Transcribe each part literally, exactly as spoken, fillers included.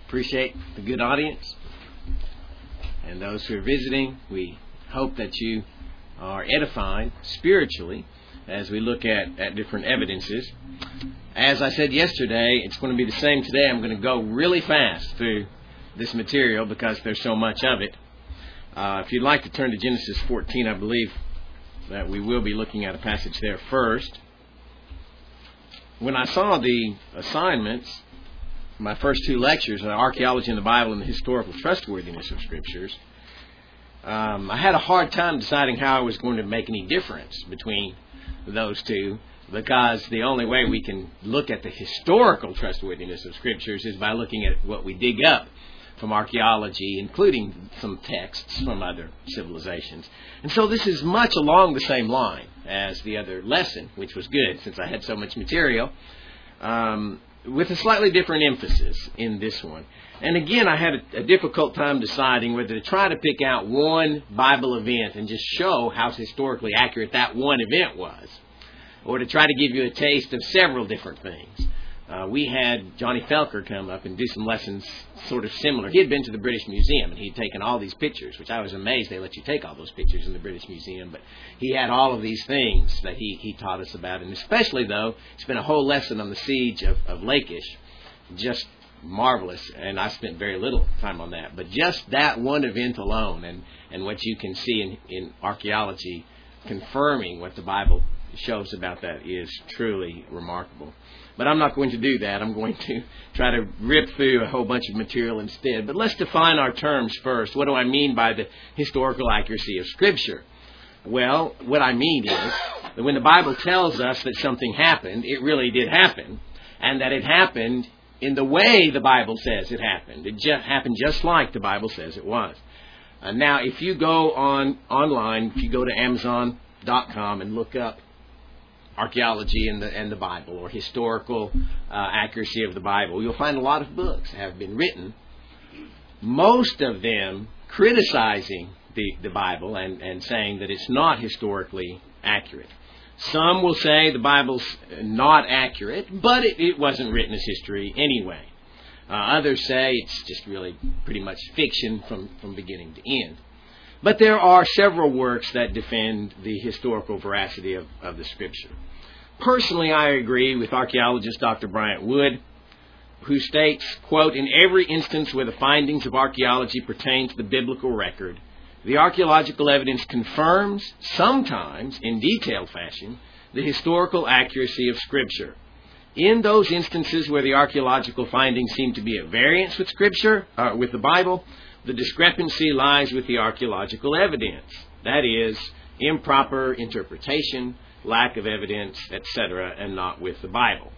appreciate the good audience. And those who are visiting, we hope that you are edified spiritually as we look at, at different evidences. As I said yesterday, it's going to be the same today. I'm going to go really fast through this material because there's so much of it. Uh, if you'd like to turn to Genesis fourteen, I believe that we will be looking at a passage there first. When I saw the assignments, my first two lectures, Archaeology in the Bible and the Historical Trustworthiness of Scriptures, um, I had a hard time deciding how I was going to make any difference between those two, because the only way we can look at the historical trustworthiness of Scriptures is by looking at what we dig up from archaeology, including some texts from other civilizations. And so this is much along the same line as the other lesson, which was good since I had so much material, um, with a slightly different emphasis in this one. And again, I had a, a difficult time deciding whether to try to pick out one Bible event and just show how historically accurate that one event was, or to try to give you a taste of several different things. Uh, we had Johnny Felker come up and do some lessons sort of similar. He had been to the British Museum, and he had taken all these pictures, which I was amazed they let you take all those pictures in the British Museum. But he had all of these things that he, he taught us about. And especially, though, spent a whole lesson on the siege of, of Lachish. Just marvelous. And I spent very little time on that. But just that one event alone, and, and what you can see in, in archaeology confirming what the Bible shows about that, is truly remarkable. But I'm not going to do that. I'm going to try to rip through a whole bunch of material instead. But let's define our terms first. What do I mean by the historical accuracy of Scripture? Well, what I mean is that when the Bible tells us that something happened, it really did happen, and that it happened in the way the Bible says it happened. It just happened just like the Bible says it was. Uh, now, if you go on online, if you go to Amazon dot com and look up archaeology and the, and the Bible, or historical uh, accuracy of the Bible, you'll find a lot of books have been written, most of them criticizing the, the Bible and, and saying that it's not historically accurate. Some will say the Bible's not accurate, but it, it wasn't written as history anyway. Uh, others say it's just really pretty much fiction from, from beginning to end. But there are several works that defend the historical veracity of, of the Scripture. Personally, I agree with archaeologist Doctor Bryant Wood, who states, quote, "In every instance where the findings of archaeology pertain to the biblical record, the archaeological evidence confirms, sometimes in detailed fashion, the historical accuracy of Scripture. In those instances where the archaeological findings seem to be at variance with Scripture, uh, with the Bible, the discrepancy lies with the archaeological evidence. That is, improper interpretation, lack of evidence, et cetera, and not with the Bible."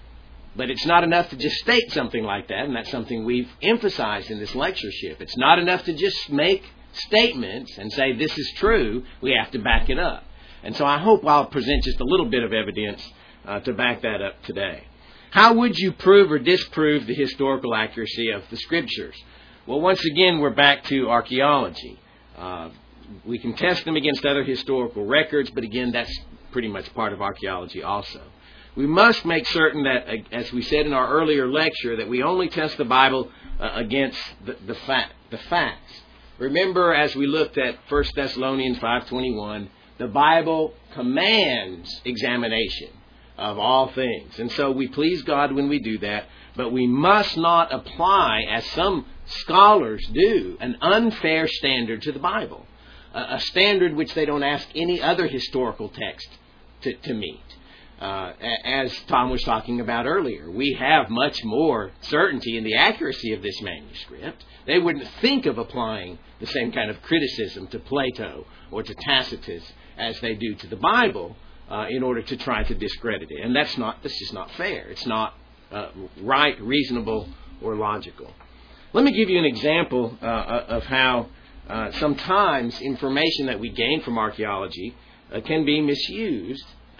But it's not enough to just state something like that, and that's something we've emphasized in this lectureship. It's not enough to just make statements and say this is true. We have to back it up. And so I hope I'll present just a little bit of evidence uh, to back that up today. How would you prove or disprove the historical accuracy of the Scriptures? Well, once again, we're back to archaeology. Uh, we can test them against other historical records, but again, that's pretty much part of archaeology also. We must make certain that, as we said in our earlier lecture, that we only test the Bible uh, against the, the, fact, the facts. Remember, as we looked at First Thessalonians five twenty-one, the Bible commands examination of all things. And so we please God when we do that, but we must not apply, as some scholars do, an unfair standard to the Bible, a, a standard which they don't ask any other historical text to, to meet. Uh, as Tom was talking about earlier, we have much more certainty in the accuracy of this manuscript. They wouldn't think of applying the same kind of criticism to Plato or to Tacitus as they do to the Bible uh, in order to try to discredit it. And that's not, that's just not fair. It's not uh, right, reasonable, or logical. Let me give you an example uh, of how uh, sometimes information that we gain from archaeology uh, can be misused. Uh,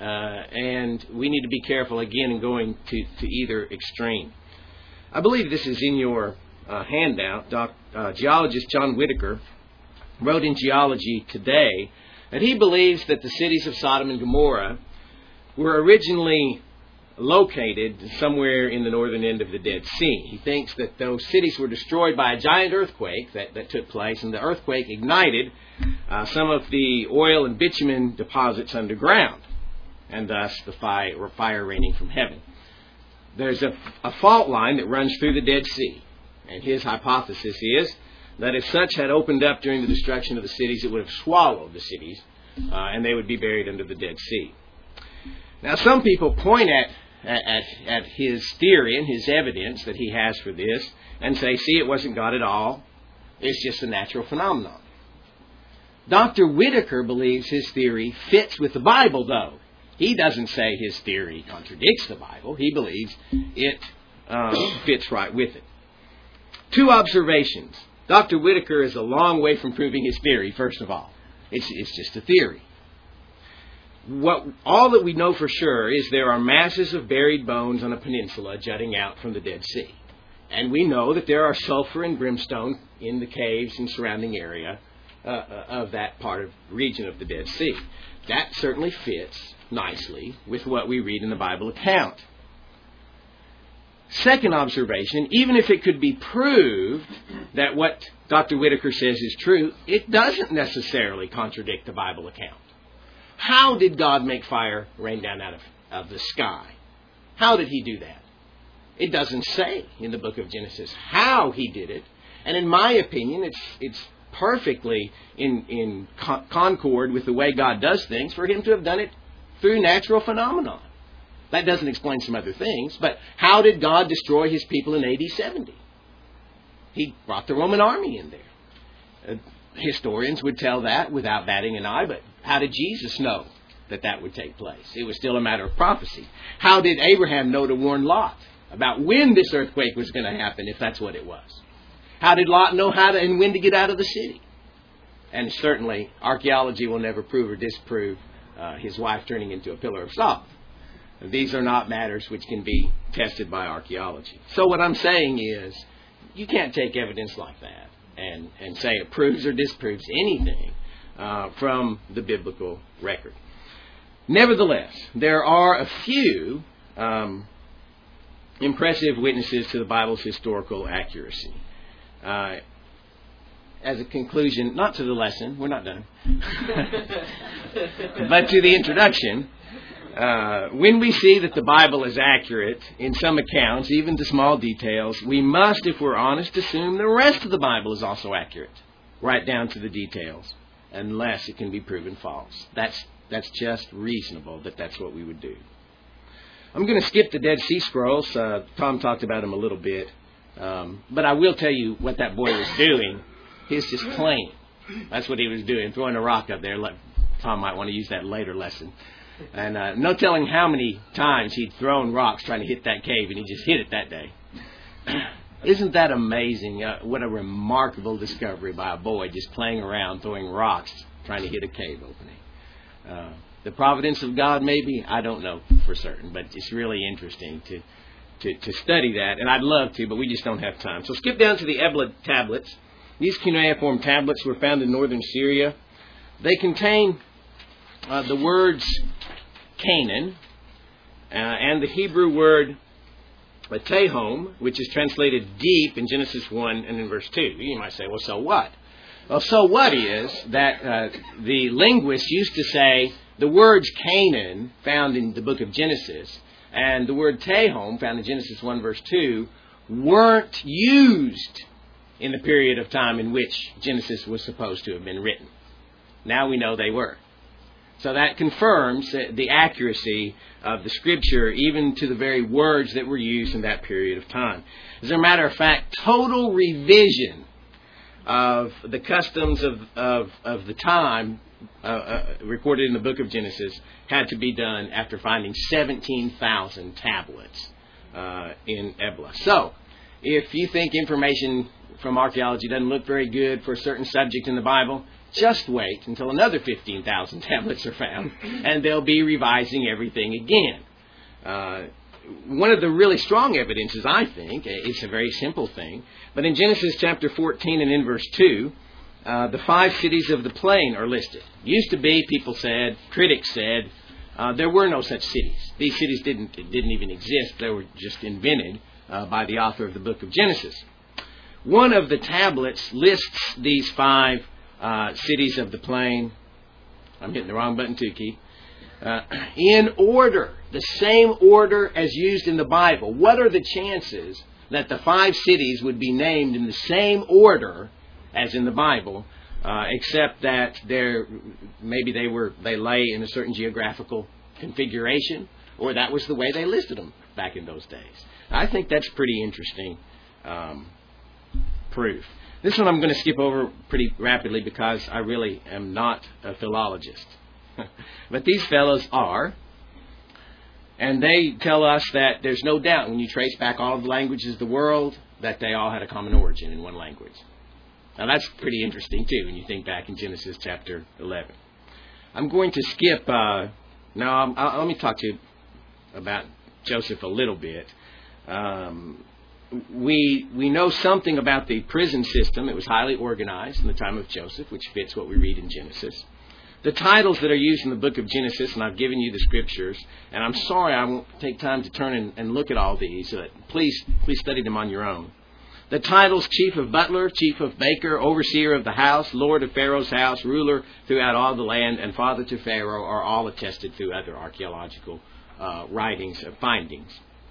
and we need to be careful, again, in going to, to either extreme. I believe this is in your uh, handout. Doc, uh, geologist John Whitaker wrote in Geology Today that he believes that the cities of Sodom and Gomorrah were originally located somewhere in the northern end of the Dead Sea. He thinks that those cities were destroyed by a giant earthquake that, that took place, and the earthquake ignited uh, some of the oil and bitumen deposits underground, and thus the fire, fire raining from heaven. There's a, a fault line that runs through the Dead Sea, and his hypothesis is that if such had opened up during the destruction of the cities, it would have swallowed the cities, uh, and they would be buried under the Dead Sea. Now, some people point at At, at his theory and his evidence that he has for this and say, see, it wasn't God at all. It's just a natural phenomenon. Doctor Whitaker believes his theory fits with the Bible, though. He doesn't say his theory contradicts the Bible. He believes it um, fits right with it. Two observations. Doctor Whitaker is a long way from proving his theory, first of all. It's, it's just a theory. What, all that we know for sure is there are masses of buried bones on a peninsula jutting out from the Dead Sea. And we know that there are sulfur and brimstone in the caves and surrounding area uh, of that part of region of the Dead Sea. That certainly fits nicely with what we read in the Bible account. Second observation, even if it could be proved that what Doctor Whitaker says is true, it doesn't necessarily contradict the Bible account. How did God make fire rain down out of, of the sky? How did he do that? It doesn't say in the book of Genesis how he did it. And in my opinion, it's it's perfectly in, in concord with the way God does things for him to have done it through natural phenomenon. That doesn't explain some other things. But how did God destroy his people in A D seventy? He brought the Roman army in there. Uh, historians would tell that without batting an eye, but how did Jesus know that that would take place? It was still a matter of prophecy. How did Abraham know to warn Lot about when this earthquake was going to happen, if that's what it was? How did Lot know how to and when to get out of the city? And certainly, archaeology will never prove or disprove uh, his wife turning into a pillar of salt. These are not matters which can be tested by archaeology. So what I'm saying is, you can't take evidence like that and, and say it proves or disproves anything Uh, from the biblical record. Nevertheless, there are a few um, impressive witnesses to the Bible's historical accuracy. Uh, as a conclusion, not to the lesson, we're not done, but to the introduction, uh, when we see that the Bible is accurate in some accounts, even to small details, we must, if we're honest, assume the rest of the Bible is also accurate, right down to the details, unless it can be proven false. That's that's just reasonable that that's what we would do. I'm going to skip the Dead Sea Scrolls. Uh, Tom talked about them a little bit. Um, but I will tell you what that boy was doing. He was just playing. That's what he was doing, throwing a rock up there. Tom might want to use that later lesson. And uh, no telling how many times he'd thrown rocks trying to hit that cave, and he just hit it that day. Isn't that amazing? Uh, what a remarkable discovery by a boy just playing around, throwing rocks, trying to hit a cave opening. Uh, the providence of God, maybe? I don't know for certain, but it's really interesting to, to, to study that. And I'd love to, but we just don't have time. So skip down to the Ebla tablets. These cuneiform tablets were found in northern Syria. They contain uh, the words Canaan uh, and the Hebrew word Tehom, which is translated deep in Genesis one and in verse two. You might say, well, so what? Well, so what is that uh, the linguists used to say the words Canaan, found in the book of Genesis, and the word Tehom, found in Genesis one, verse two, weren't used in the period of time in which Genesis was supposed to have been written. Now we know they were. So that confirms the accuracy of the Scripture, even to the very words that were used in that period of time. As a matter of fact, total revision of the customs of, of, of the time uh, uh, recorded in the book of Genesis had to be done after finding seventeen thousand tablets uh, in Ebla. So, if you think information from archaeology doesn't look very good for a certain subject in the Bible, just wait until another fifteen thousand tablets are found, and they'll be revising everything again. Uh, one of the really strong evidences, I think, it's a very simple thing, but in Genesis chapter fourteen and in verse two, uh, the five cities of the plain are listed. Used to be, people said, critics said, uh, there were no such cities. These cities didn't didn't even exist. They were just invented uh, by the author of the book of Genesis. One of the tablets lists these five uh, cities of the plain. I'm hitting the wrong button too, Keith. Uh, in order, the same order as used in the Bible. What are the chances that the five cities would be named in the same order as in the Bible, uh, except that they're, maybe they were they lay in a certain geographical configuration, or that was the way they listed them back in those days? I think that's pretty interesting um, proof. This one I'm going to skip over pretty rapidly because I really am not a philologist. But these fellows are. And they tell us that there's no doubt when you trace back all of the languages of the world that they all had a common origin in one language. Now that's pretty interesting too when you think back in Genesis chapter eleven. I'm going to skip. Uh, now I'm, I'll, let me talk to you about Joseph a little bit. Um, we we know something about the prison system. It was highly organized in the time of Joseph, which fits what we read in Genesis. The titles that are used in the book of Genesis, and I've given you the scriptures, and I'm sorry I won't take time to turn and, and look at all these. Uh, please, please study them on your own. The titles chief of butler, chief of baker, overseer of the house, lord of Pharaoh's house, ruler throughout all the land, and father to Pharaoh are all attested through other archaeological uh, writings and findings.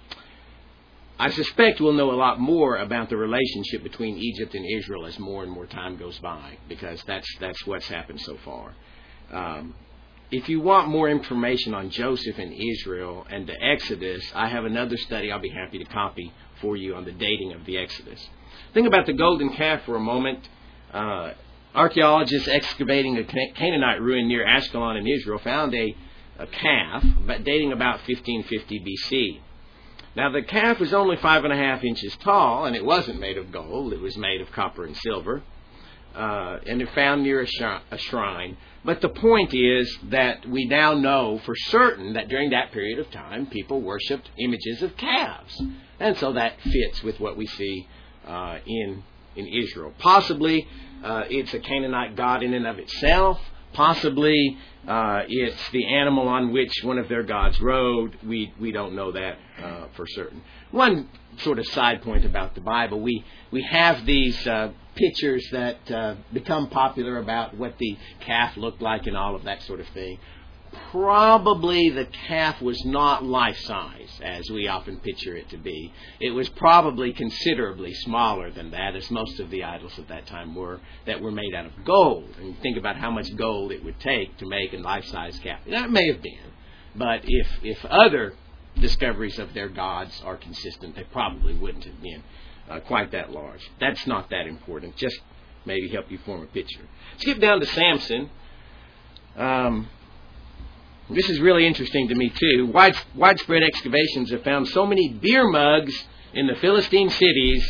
I suspect we'll know a lot more about the relationship between Egypt and Israel as more and more time goes by, because that's that's what's happened so far. Um, if you want more information on Joseph and Israel and the Exodus, I have another study I'll be happy to copy for you on the dating of the Exodus. Think about the golden calf for a moment. Uh, archaeologists excavating a Canaanite ruin near Ashkelon in Israel found a, a calf but dating about fifteen fifty B C. Now the calf was only five and a half inches tall, and it wasn't made of gold. It was made of copper and silver. Uh, and they're found near a, sh- a shrine. But the point is that we now know for certain that during that period of time, people worshipped images of calves. And so that fits with what we see uh, in, in Israel. Possibly uh, it's a Canaanite god in and of itself. Possibly uh, it's the animal on which one of their gods rode. We we don't know that uh, for certain. One sort of side point about the Bible, we, we have these uh, pictures that uh, become popular about what the calf looked like and all of that sort of thing. Probably the calf was not life-size, as we often picture it to be. It was probably considerably smaller than that, as most of the idols at that time were, that were made out of gold. And you think about how much gold it would take to make a life-size calf. That may have been. But if, if other discoveries of their gods are consistent, they probably wouldn't have been uh, quite that large. That's not that important. Just maybe help you form a picture. Skip down to Samson. Um... This is really interesting to me, too. Wide, widespread excavations have found so many beer mugs in the Philistine cities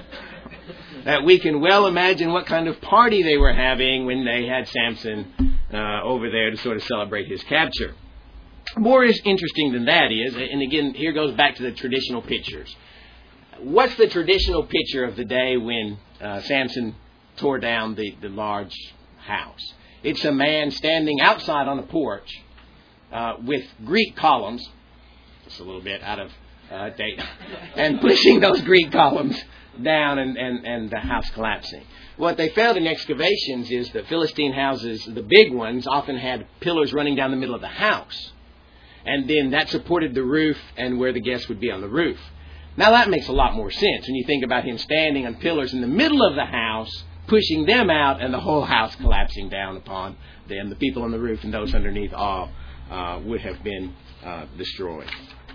that we can well imagine what kind of party they were having when they had Samson uh, over there to sort of celebrate his capture. More is interesting than that is, and again, here goes back to the traditional pictures. What's the traditional picture of the day when uh, Samson tore down the, the large house? It's a man standing outside on a porch, Uh, with Greek columns, just a little bit out of uh, date, and pushing those Greek columns down and, and, and the house collapsing. What they found in excavations is that Philistine houses, the big ones, often had pillars running down the middle of the house. And then that supported the roof and where the guests would be on the roof. Now that makes a lot more sense when you think about him standing on pillars in the middle of the house, pushing them out, and the whole house collapsing down upon them. The people on the roof and those underneath all Uh, would have been uh, destroyed.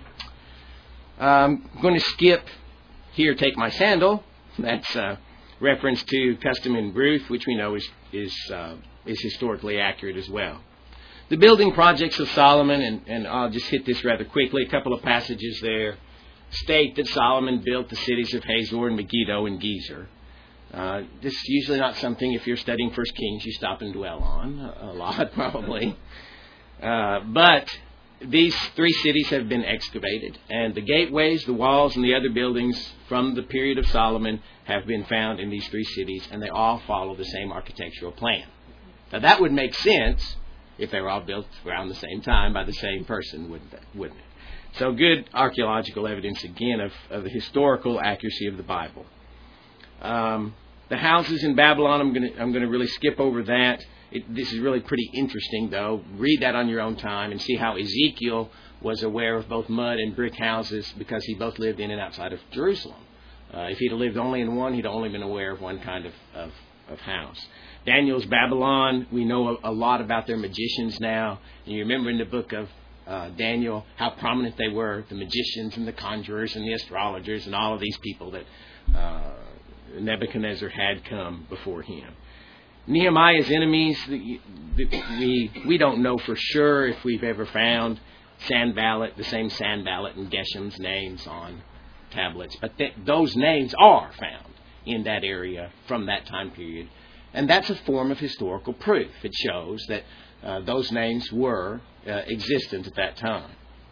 I'm going to skip here, take my sandal. That's a reference to Custom in Ruth, which we know is is, uh, is historically accurate as well. The building projects of Solomon, and, and I'll just hit this rather quickly. A couple of passages there state that Solomon built the cities of Hazor and Megiddo and Gezer. Uh, this is usually not something, if you're studying First Kings, you stop and dwell on a lot, probably. Uh, but these three cities have been excavated, and the gateways, the walls, and the other buildings from the period of Solomon have been found in these three cities, and they all follow the same architectural plan. Now that would make sense if they were all built around the same time by the same person, wouldn't it? Wouldn't it? So good archaeological evidence, again, of, of the historical accuracy of the Bible. Um, the houses in Babylon, I'm going to I'm going to really skip over that. It, this is really pretty interesting, though. Read that on your own time and see how Ezekiel was aware of both mud and brick houses because he both lived in and outside of Jerusalem. Uh, if he'd have lived only in one, he'd only been aware of one kind of, of, of house. Daniel's Babylon, we know a, a lot about their magicians now. And you remember in the book of uh, Daniel how prominent they were, the magicians and the conjurers and the astrologers and all of these people that uh, Nebuchadnezzar had come before him. Nehemiah's enemies, the, the, we we don't know for sure if we've ever found Sanballat, the same Sanballat and Geshem's names on tablets, but th- those names are found in that area from that time period. And that's a form of historical proof. It shows that uh, those names were uh, existent at that time.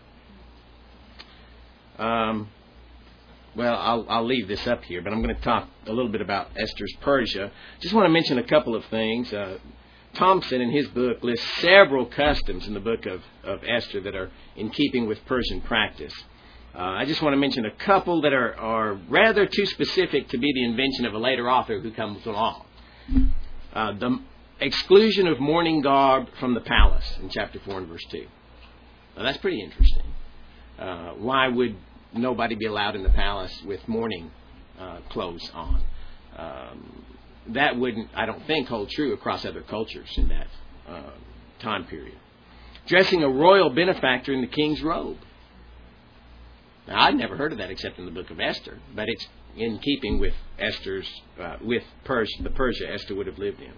Um, well, I'll, I'll leave this up here, but I'm going to talk a little bit about Esther's Persia. Just want to mention a couple of things. Uh, Thompson, in his book, lists several customs in the book of, of Esther that are in keeping with Persian practice. Uh, I just want to mention a couple that are, are rather too specific to be the invention of a later author who comes along. Uh, the exclusion of mourning garb from the palace in chapter four and verse two. Now, that's pretty interesting. Uh, why would nobody be allowed in the palace with mourning uh, clothes on? Um, that wouldn't, I don't think, hold true across other cultures in that uh, time period. Dressing a royal benefactor in the king's robe. Now, I'd never heard of that except in the book of Esther, but it's in keeping with Esther's, uh, with Persia, the Persia Esther would have lived in.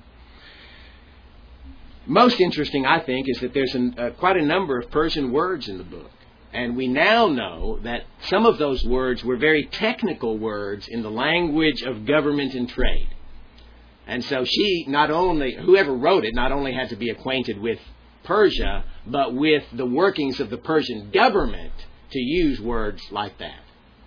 Most interesting, I think, is that there's an, uh, quite a number of Persian words in the book. And we now know that some of those words were very technical words in the language of government and trade. And so she not only, whoever wrote it, not only had to be acquainted with Persia, but with the workings of the Persian government to use words like that.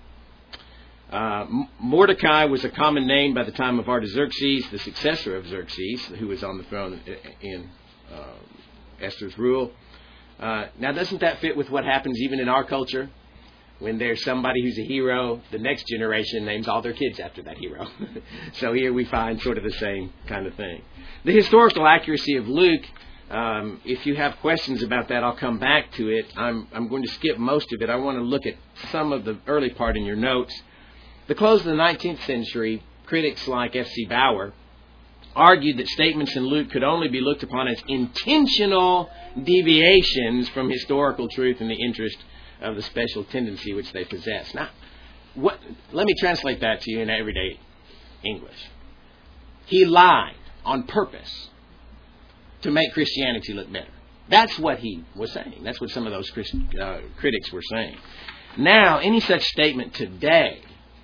Uh, Mordecai was a common name by the time of Artaxerxes, the successor of Xerxes, who was on the throne in uh, Esther's rule. Uh, now, doesn't that fit with what happens even in our culture? When there's somebody who's a hero, the next generation names all their kids after that hero. So here we find sort of the same kind of thing. The historical accuracy of Luke, um, if you have questions about that, I'll come back to it. I'm, I'm going to skip most of it. I want to look at some of the early part in your notes. The close of the nineteenth century, critics like F C Bauer argued that statements in Luke could only be looked upon as intentional deviations from historical truth in the interest of the special tendency which they possess. Now, what, let me translate that to you in everyday English. He lied on purpose to make Christianity look better. That's what he was saying. That's what some of those Christ, uh, critics were saying. Now, any such statement today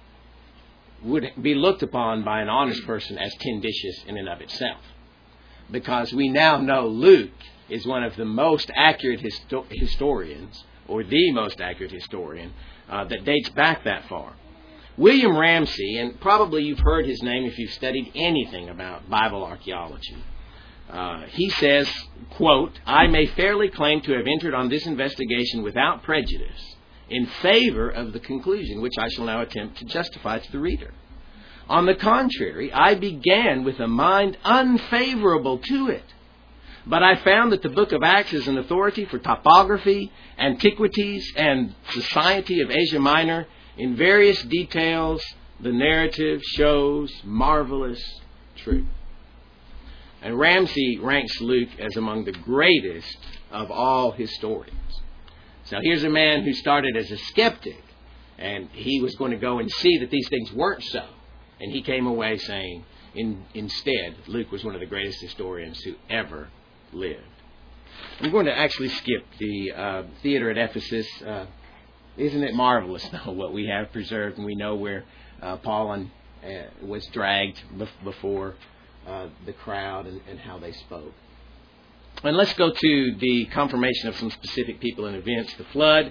would be looked upon by an honest person as tenditious in and of itself. Because we now know Luke is one of the most accurate histo- historians, or the most accurate historian, uh, that dates back that far. William Ramsey, and probably you've heard his name if you've studied anything about Bible archaeology. Uh, he says, quote, "I may fairly claim to have entered on this investigation without prejudice in favor of the conclusion which I shall now attempt to justify to the reader. On the contrary, I began with a mind unfavorable to it. But I found that the book of Acts is an authority for topography, antiquities, and society of Asia Minor. In various details, the narrative shows marvelous truth." And Ramsey ranks Luke as among the greatest of all historians. So here's a man who started as a skeptic, and he was going to go and see that these things weren't so. And he came away saying, in, instead, Luke was one of the greatest historians who ever lived. I'm going to actually skip the uh, theater at Ephesus. Uh, isn't it marvelous, though, what we have preserved, and we know where uh, Paul and, uh, was dragged bef- before uh, the crowd and, and how they spoke. And let's go to the confirmation of some specific people and events. The flood.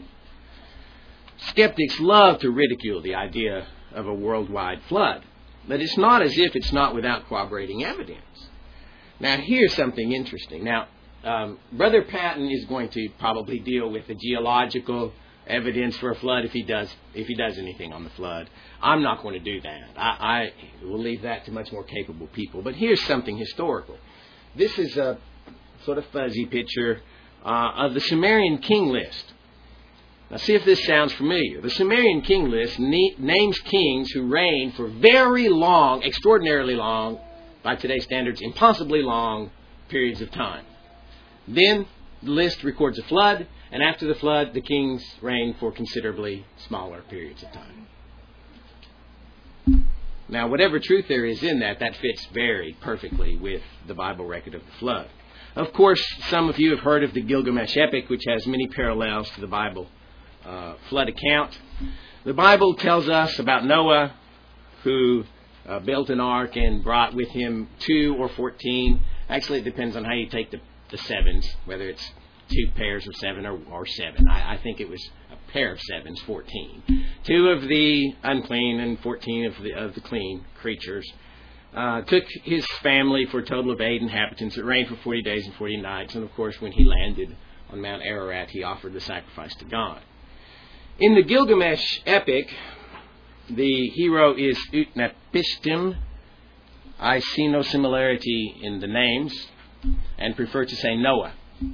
Skeptics love to ridicule the idea of a worldwide flood, but it's not as if it's not without corroborating evidence. Now, here's something interesting. Now, um, Brother Patton is going to probably deal with the geological evidence for a flood if he does if he does anything on the flood. I'm not going to do that. I, I will leave that to much more capable people. But here's something historical. This is a sort of fuzzy picture uh, of the Sumerian king list. Now see if this sounds familiar. The Sumerian king list ne- names kings who reigned for very long, extraordinarily long, by today's standards, impossibly long periods of time. Then the list records a flood, and after the flood, the kings reigned for considerably smaller periods of time. Now, whatever truth there is in that, that fits very perfectly with the Bible record of the flood. Of course, some of you have heard of the Gilgamesh epic, which has many parallels to the Bible uh, flood account. The Bible tells us about Noah, who uh, built an ark and brought with him two or fourteen. Actually, it depends on how you take the, the sevens, whether it's two pairs of seven or, or seven. I, I think it was a pair of sevens, fourteen. Two of the unclean and fourteen of the, of the clean creatures. Uh, took his family for a total of eight inhabitants. It rained for forty days and forty nights. And of course, when he landed on Mount Ararat, he offered the sacrifice to God. In the Gilgamesh epic, the hero is Utnapishtim. I see no similarity in the names and prefer to say Noah.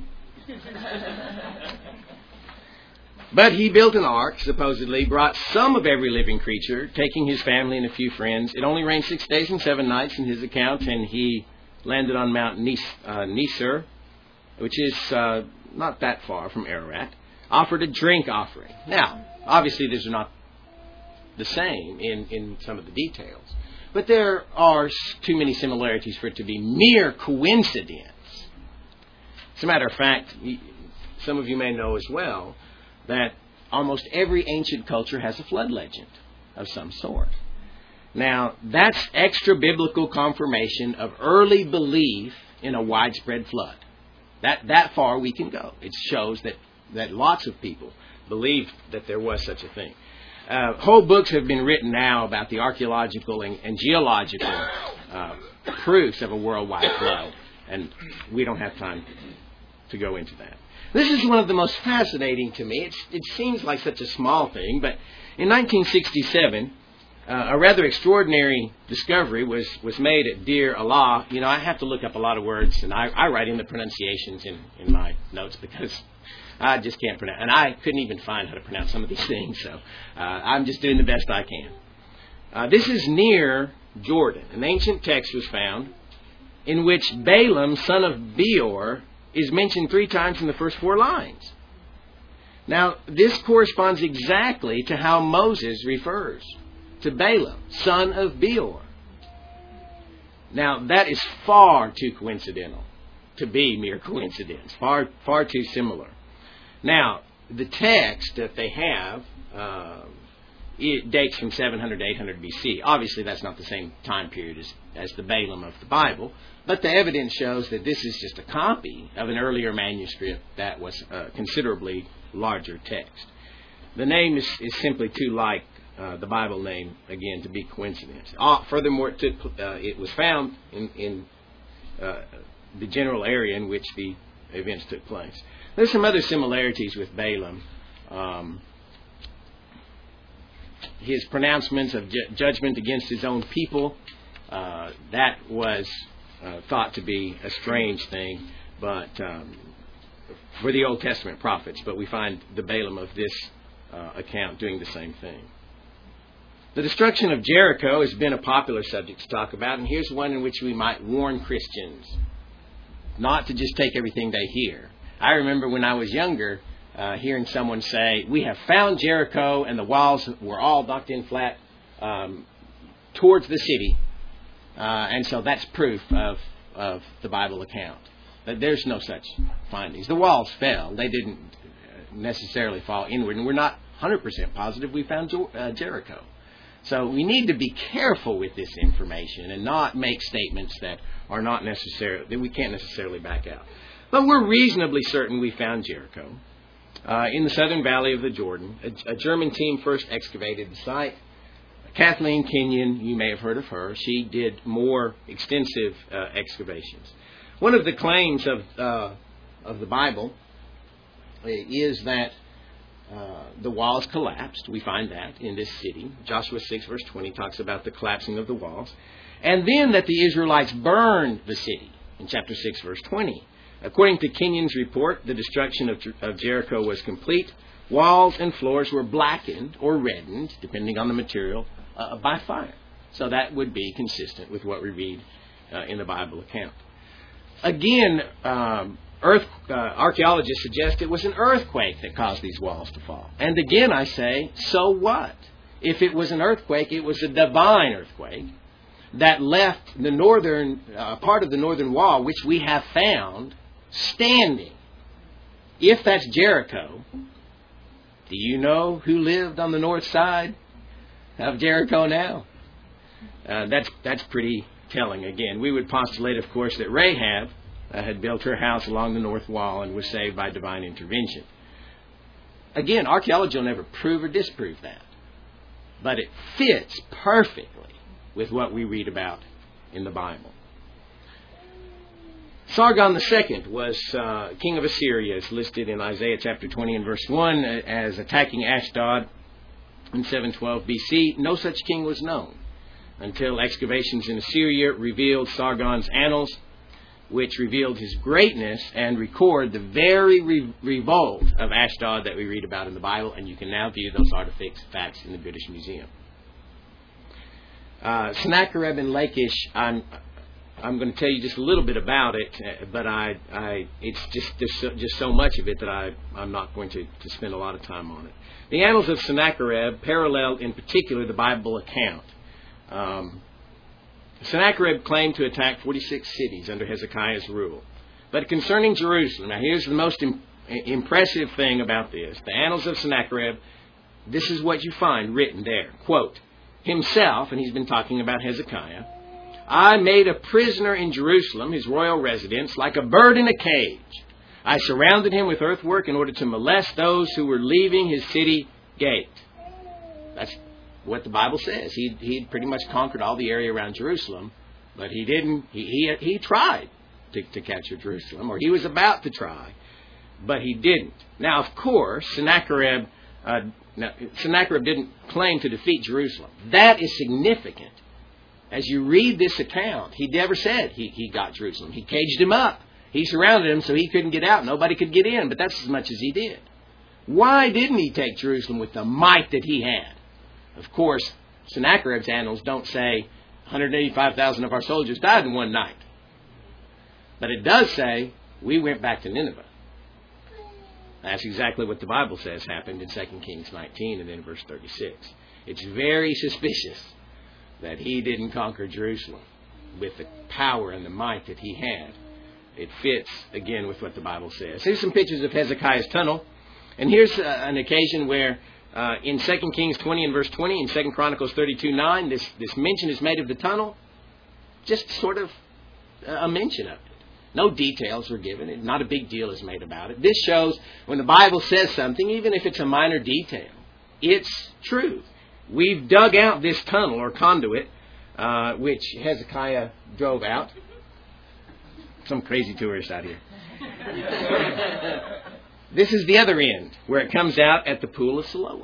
But he built an ark, supposedly, brought some of every living creature, taking his family and a few friends. It only rained six days and seven nights in his account, and he landed on Mount Nis, uh, Nisr, which is uh, not that far from Ararat, offered a drink offering. Now, obviously these are not the same in, in some of the details, but there are too many similarities for it to be mere coincidence. As a matter of fact, some of you may know as well that almost every ancient culture has a flood legend of some sort. Now, that's extra-biblical confirmation of early belief in a widespread flood. That that far we can go. It shows that, that lots of people believed that there was such a thing. Uh, whole books have been written now about the archaeological and, and geological uh, proofs of a worldwide flood, and we don't have time to go into that. This is one of the most fascinating to me. It's, it seems like such a small thing, but in nineteen sixty-seven, uh, a rather extraordinary discovery was, was made at Deir Allah. You know, I have to look up a lot of words, and I, I write in the pronunciations in, in my notes because I just can't pronounce. And I couldn't even find how to pronounce some of these things, so uh, I'm just doing the best I can. Uh, this is near Jordan. An ancient text was found in which Balaam, son of Beor, is mentioned three times in the first four lines. Now, this corresponds exactly to how Moses refers to Balaam, son of Beor. Now, that is far too coincidental to be mere coincidence, far, far too similar. Now, the text that they have, uh, it dates from seven hundred to eight hundred B C. Obviously, that's not the same time period as, as the Balaam of the Bible, but the evidence shows that this is just a copy of an earlier manuscript that was a considerably larger text. The name is, is simply too like uh, the Bible name, again, to be coincidence. Uh, furthermore, it, took, uh, it was found in, in uh, the general area in which the events took place. There's some other similarities with Balaam. Um, his pronouncements of ju- judgment against his own people, uh, that was uh, thought to be a strange thing, but um, for the Old Testament prophets. But we find the Balaam of this uh, account doing the same thing. The destruction of Jericho has been a popular subject to talk about, and here's one in which we might warn Christians not to just take everything they hear. I remember when I was younger, Uh, hearing someone say, we have found Jericho and the walls were all knocked in flat um, towards the city. Uh, and so that's proof of, of the Bible account. But there's no such findings. The walls fell. They didn't necessarily fall inward. And we're not one hundred percent positive we found jo- uh, Jericho. So we need to be careful with this information and not make statements that are not necessarily, that we can't necessarily back out. But we're reasonably certain we found Jericho. Uh, in the southern valley of the Jordan. A, a German team first excavated the site. Kathleen Kenyon, you may have heard of her, she did more extensive uh, excavations. One of the claims of uh, of the Bible is that uh, the walls collapsed. We find that in this city. Joshua six verse twenty talks about the collapsing of the walls. And then that the Israelites burned the city in chapter six verse twenty. According to Kenyon's report, the destruction of, of Jericho was complete. Walls and floors were blackened or reddened, depending on the material, uh, by fire. So that would be consistent with what we read uh, in the Bible account. Again, um, earth uh, archaeologists suggest it was an earthquake that caused these walls to fall. And again, I say, so what? If it was an earthquake, it was a divine earthquake that left the northern uh, part of the northern wall, which we have found, standing. If that's Jericho, do you know who lived on the north side of Jericho now? Uh, that's that's pretty telling. Again, we would postulate, of course, that Rahab uh, had built her house along the north wall and was saved by divine intervention. Again, archaeology will never prove or disprove that. But it fits perfectly with what we read about in the Bible. Sargon the Second was uh, king of Assyria, as listed in Isaiah chapter twenty and verse one, as attacking Ashdod in seven twelve B C. No such king was known until excavations in Assyria revealed Sargon's annals, which revealed his greatness and record the very re- revolt of Ashdod that we read about in the Bible, and you can now view those artifacts in the British Museum. Uh, Sennacherib and Lachish, I'm I'm going to tell you just a little bit about it, but I, I it's just just so, just so much of it that I I'm not going to, to spend a lot of time on it. The annals of Sennacherib parallel, in particular, the Bible account. Um, Sennacherib claimed to attack forty-six cities under Hezekiah's rule, but concerning Jerusalem, now here's the most im- impressive thing about this: the annals of Sennacherib. This is what you find written there. Quote, himself, and he's been talking about Hezekiah, I made a prisoner in Jerusalem, his royal residence, like a bird in a cage. I surrounded him with earthwork in order to molest those who were leaving his city gate. That's what the Bible says. He he'd pretty much conquered all the area around Jerusalem, but he didn't. He he, he tried to, to capture Jerusalem, or he was about to try, but he didn't. Now, of course, Sennacherib, uh, now, Sennacherib didn't claim to defeat Jerusalem. That is significant. As you read this account, he never said he, he got Jerusalem. He caged him up. He surrounded him so he couldn't get out. Nobody could get in, but that's as much as he did. Why didn't he take Jerusalem with the might that he had? Of course, Sennacherib's annals don't say one hundred eighty-five thousand of our soldiers died in one night. But it does say we went back to Nineveh. That's exactly what the Bible says happened in Second Kings nineteen and then verse thirty-six. It's very suspicious that he didn't conquer Jerusalem with the power and the might that he had. It fits, again, with what the Bible says. Here's some pictures of Hezekiah's tunnel. And here's uh, an occasion where uh, in Second Kings twenty and verse twenty, and Second Chronicles thirty-two nine, this, this mention is made of the tunnel. Just sort of a mention of it. No details are given. Not a big deal is made about it. This shows when the Bible says something, even if it's a minor detail, it's truth. We've dug out this tunnel or conduit, uh, which Hezekiah drove out. Some crazy tourist out here. This is the other end, where it comes out at the Pool of Siloam.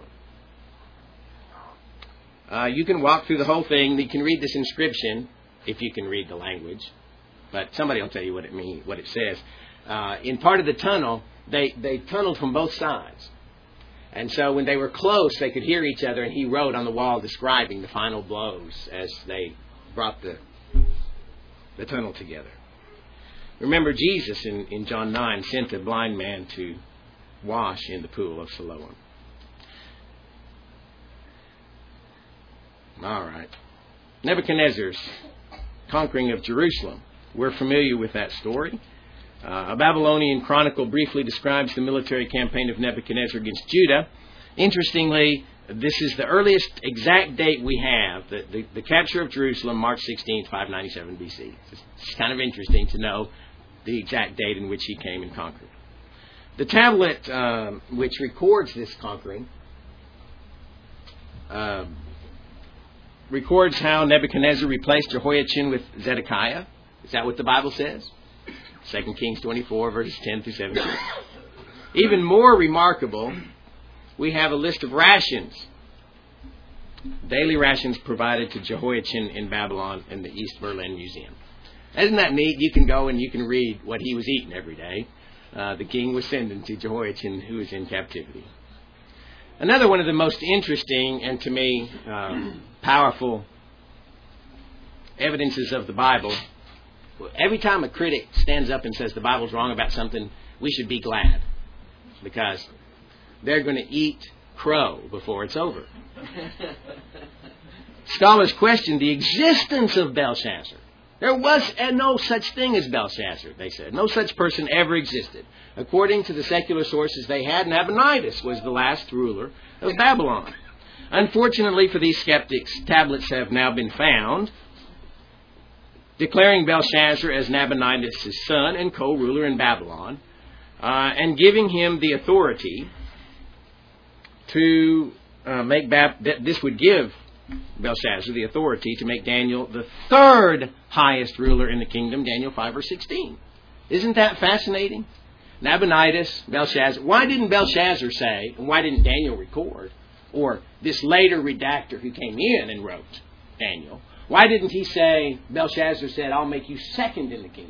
Uh, you can walk through the whole thing. You can read this inscription, if you can read the language. But somebody will tell you what it means, what it says. Uh, in part of the tunnel, they, they tunneled from both sides. And so when they were close, they could hear each other, and he wrote on the wall describing the final blows as they brought the, the tunnel together. Remember, Jesus in, in John nine sent a blind man to wash in the Pool of Siloam. All right. Nebuchadnezzar's conquering of Jerusalem. We're familiar with that story. Uh, a Babylonian chronicle briefly describes the military campaign of Nebuchadnezzar against Judah. Interestingly, this is the earliest exact date we have, the, the, the capture of Jerusalem, March sixteenth, five ninety-seven B C. It's kind of interesting to know the exact date in which he came and conquered. The tablet um, which records this conquering uh, records how Nebuchadnezzar replaced Jehoiachin with Zedekiah. Is that what the Bible says? Second Kings twenty-four, verses ten through seventeen. Even more remarkable, we have a list of rations. Daily rations provided to Jehoiachin in Babylon in the East Berlin Museum. Isn't that neat? You can go and you can read what he was eating every day. Uh, the king was sending to Jehoiachin, who was in captivity. Another one of the most interesting and, to me, um, powerful evidences of the Bible, every time a critic stands up and says the Bible's wrong about something, we should be glad, because they're going to eat crow before it's over. Scholars question the existence of Belshazzar. There was no such thing as Belshazzar, they said. No such person ever existed. According to the secular sources they had, Nabonidus was the last ruler of Babylon. Unfortunately for these skeptics, tablets have now been found declaring Belshazzar as Nabonidus' son and co-ruler in Babylon, uh, and giving him the authority to uh, make Bab- that this would give Belshazzar the authority to make Daniel the third highest ruler in the kingdom, Daniel five verse sixteen. Isn't that fascinating? Nabonidus, Belshazzar. Why didn't Belshazzar say, and why didn't Daniel record, or this later redactor who came in and wrote Daniel, why didn't he say, Belshazzar said, I'll make you second in the kingdom?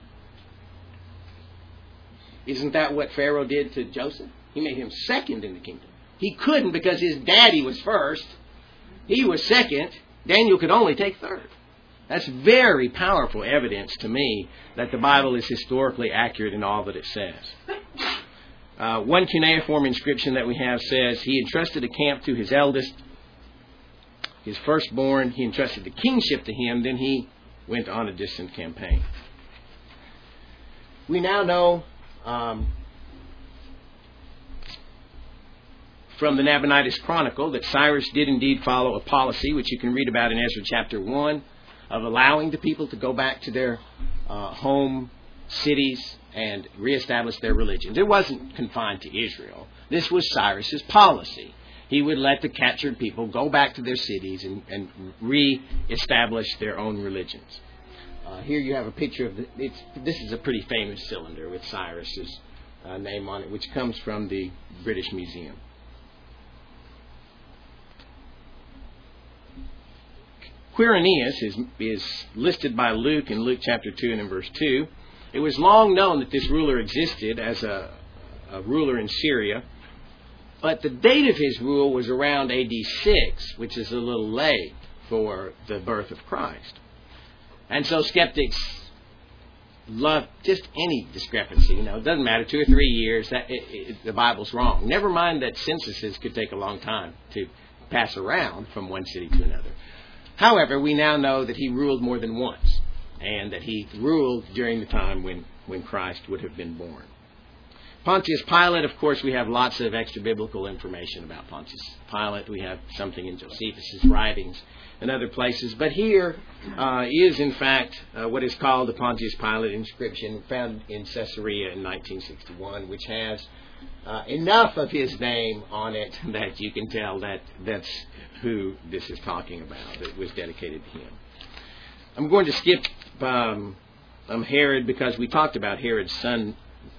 Isn't that what Pharaoh did to Joseph? He made him second in the kingdom. He couldn't because his daddy was first. He was second. Daniel could only take third. That's very powerful evidence to me that the Bible is historically accurate in all that it says. Uh, one cuneiform inscription that we have says, he entrusted a camp to his eldest, his firstborn. He entrusted the kingship to him. Then he went on a distant campaign. We now know um, from the Nabonidus Chronicle that Cyrus did indeed follow a policy, which you can read about in Ezra chapter one, of allowing the people to go back to their uh, home cities and reestablish their religions. It wasn't confined to Israel. This was Cyrus's policy. He would let the captured people go back to their cities and, and reestablish their own religions. Uh, here you have a picture of the, it's, this is a pretty famous cylinder with Cyrus's uh, name on it, which comes from the British Museum. Quirinius is, is listed by Luke in Luke chapter two and in verse two. It was long known that this ruler existed as a, a ruler in Syria, but the date of his rule was around A D six, which is a little late for the birth of Christ. And so skeptics love just any discrepancy. You know, it doesn't matter, two or three years, that it, it, the Bible's wrong. Never mind that censuses could take a long time to pass around from one city to another. However, we now know that he ruled more than once, and that he ruled during the time when, when Christ would have been born. Pontius Pilate, of course, we have lots of extra-biblical information about Pontius Pilate. We have something in Josephus' writings and other places. But here uh, is, in fact, uh, what is called the Pontius Pilate inscription found in Caesarea in nineteen sixty-one, which has uh, enough of his name on it that you can tell that that's who this is talking about. It was dedicated to him. I'm going to skip um, um, Herod because we talked about Herod's son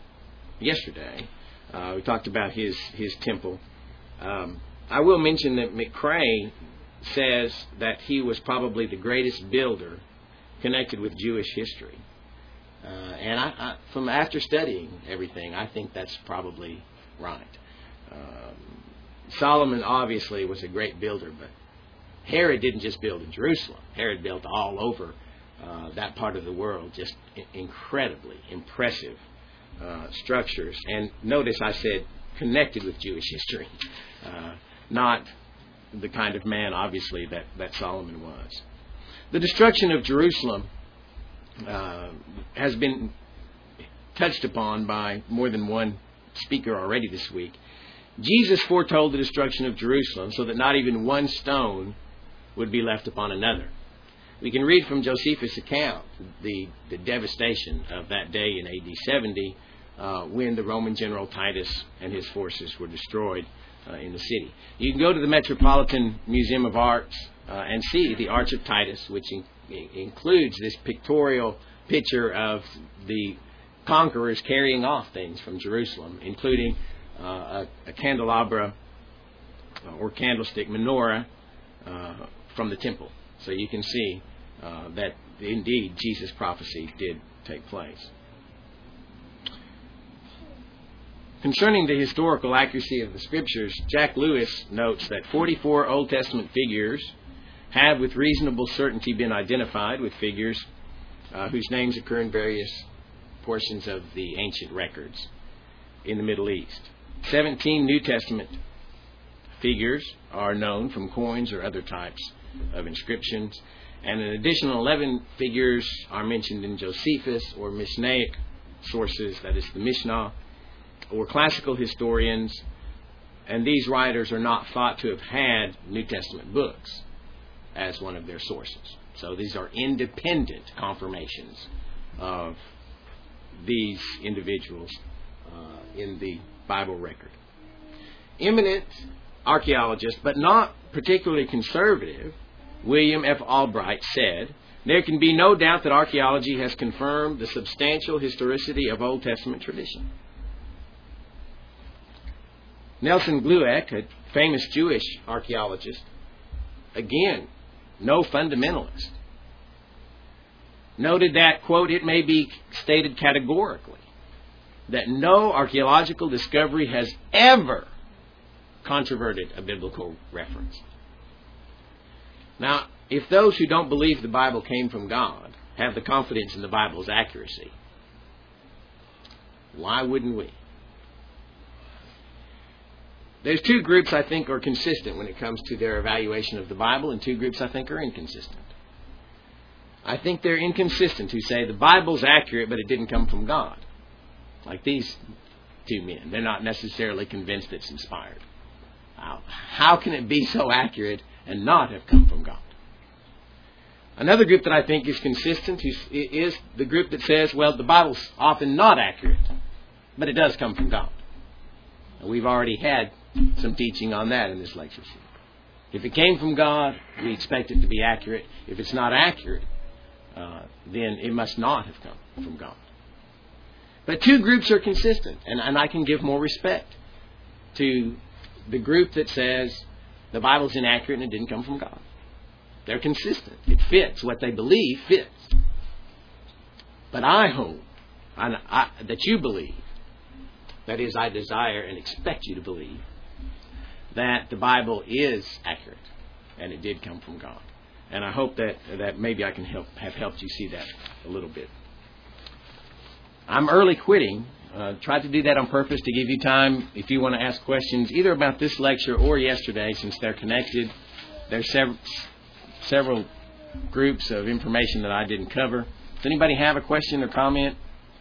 yesterday. Uh, we talked about his, his temple. Um, I will mention that McCrae says that he was probably the greatest builder connected with Jewish history. Uh, and I, I, from after studying everything, I think that's probably right. Um, Solomon obviously was a great builder, but Herod didn't just build in Jerusalem. Herod built all over uh, that part of the world, just I- incredibly impressive uh, structures. And notice I said connected with Jewish history, uh, not the kind of man, obviously, that, that Solomon was. The destruction of Jerusalem uh, has been touched upon by more than one speaker already this week. Jesus foretold the destruction of Jerusalem so that not even one stone would be left upon another. We can read from Josephus' account the, the devastation of that day in A D seventy uh, when the Roman general Titus and his forces were destroyed uh, in the city. You can go to the Metropolitan Museum of Arts uh, and see the Arch of Titus, which in, includes this pictorial picture of the conquerors carrying off things from Jerusalem, including uh, a, a candelabra or candlestick menorah uh, from the temple. So you can see uh, that indeed Jesus' prophecy did take place. Concerning the historical accuracy of the Scriptures, Jack Lewis notes that forty-four Old Testament figures have with reasonable certainty been identified with figures uh, whose names occur in various portions of the ancient records in the Middle East. seventeen New Testament figures are known from coins or other types of inscriptions, and an additional eleven figures are mentioned in Josephus or Mishnaic sources, that is the Mishnah, or classical historians, and these writers are not thought to have had New Testament books as one of their sources. So these are independent confirmations of these individuals uh, in the Bible record. Eminent archaeologist, but not particularly conservative, William F. Albright said, "There can be no doubt that archaeology has confirmed the substantial historicity of Old Testament tradition." Nelson Glueck, a famous Jewish archaeologist, again, no fundamentalist, noted that, quote, "It may be stated categorically that no archaeological discovery has ever controverted a biblical reference." Now, if those who don't believe the Bible came from God have the confidence in the Bible's accuracy, why wouldn't we? There's two groups I think are consistent when it comes to their evaluation of the Bible, and two groups I think are inconsistent. I think they're inconsistent who say the Bible's accurate, but it didn't come from God. Like these two men. They're not necessarily convinced it's inspired. How, how can it be so accurate and not have come from God? Another group that I think is consistent is the group that says, well, the Bible's often not accurate, but it does come from God. And we've already had some teaching on that in this lecture series. If it came from God, we expect it to be accurate. If it's not accurate, uh, then it must not have come from God. But two groups are consistent, and, and I can give more respect to the group that says the Bible's inaccurate and it didn't come from God. They're consistent. It fits. What they believe fits. But I hope I, I, that you believe, that is, I desire and expect you to believe, that the Bible is accurate and it did come from God. And I hope that, that maybe I can help have helped you see that a little bit. I'm early quitting. Uh, tried to do that on purpose to give you time if you want to ask questions either about this lecture or yesterday, since they're connected. There's sev- several groups of information that I didn't cover. Does anybody have a question or comment?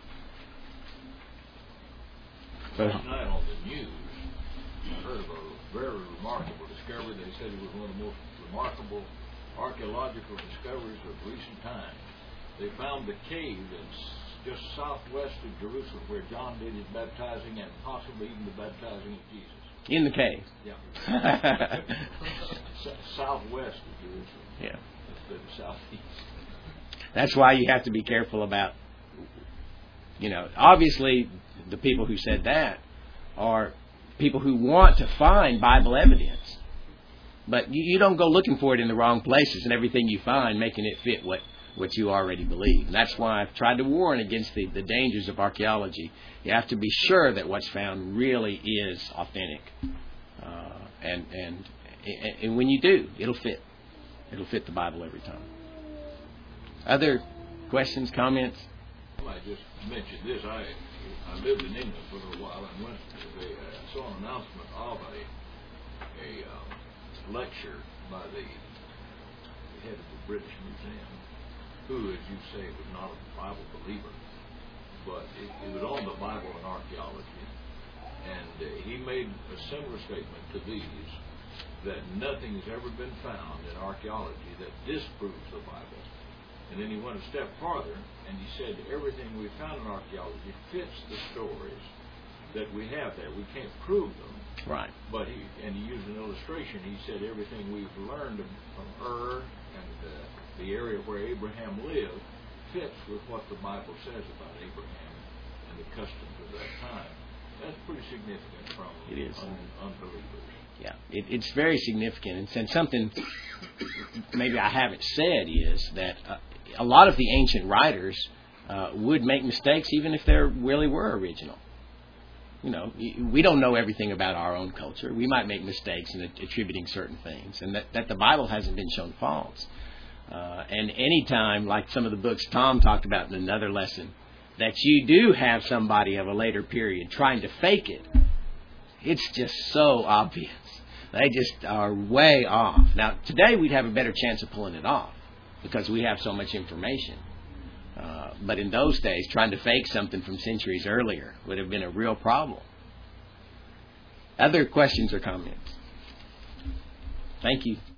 Last night on the news, I heard of a very remarkable discovery. They said it was one of the most remarkable archaeological discoveries of recent times. They found the cave that's just southwest of Jerusalem where John did his baptizing and possibly even the baptizing of Jesus. In the cave? Yeah. S- southwest of Jerusalem. Yeah. Instead of southeast. That's why you have to be careful about, you know, obviously the people who said that are people who want to find Bible evidence. But you, you don't go looking for it in the wrong places and everything you find making it fit what, what you already believe. And that's why I've tried to warn against the, the dangers of archaeology. You have to be sure that what's found really is authentic. Uh, and, and, and when you do, it'll fit. It'll fit the Bible every time. Other questions, comments? Well, I just mentioned this. I I lived in England for a little while and went to the, uh, saw an announcement of a a um, lecture by the, the head of the British Museum, who, as you say, was not a Bible believer, but it, it was on the Bible and archaeology, and uh, he made a similar statement to these, that nothing has ever been found in archaeology that disproves the Bible. And then he went a step farther, and he said everything we found in archaeology fits the stories that we have there. We can't prove them. Right. But he, and he used an illustration. He said everything we've learned from Ur and uh, the area where Abraham lived fits with what the Bible says about Abraham and the customs of that time, that's pretty significant from it is. Un- unbelievers. Yeah, it, it's very significant. And something maybe I haven't said is that uh, a lot of the ancient writers uh, would make mistakes even if they really were original. You know, we don't know everything about our own culture. We might make mistakes in attributing certain things, and that, that the Bible hasn't been shown false. Uh, and any time, like some of the books Tom talked about in another lesson, that you do have somebody of a later period trying to fake it, it's just so obvious. They just are way off. Now, today we'd have a better chance of pulling it off because we have so much information. Uh, but in those days, trying to fake something from centuries earlier would have been a real problem. Other questions or comments? Thank you.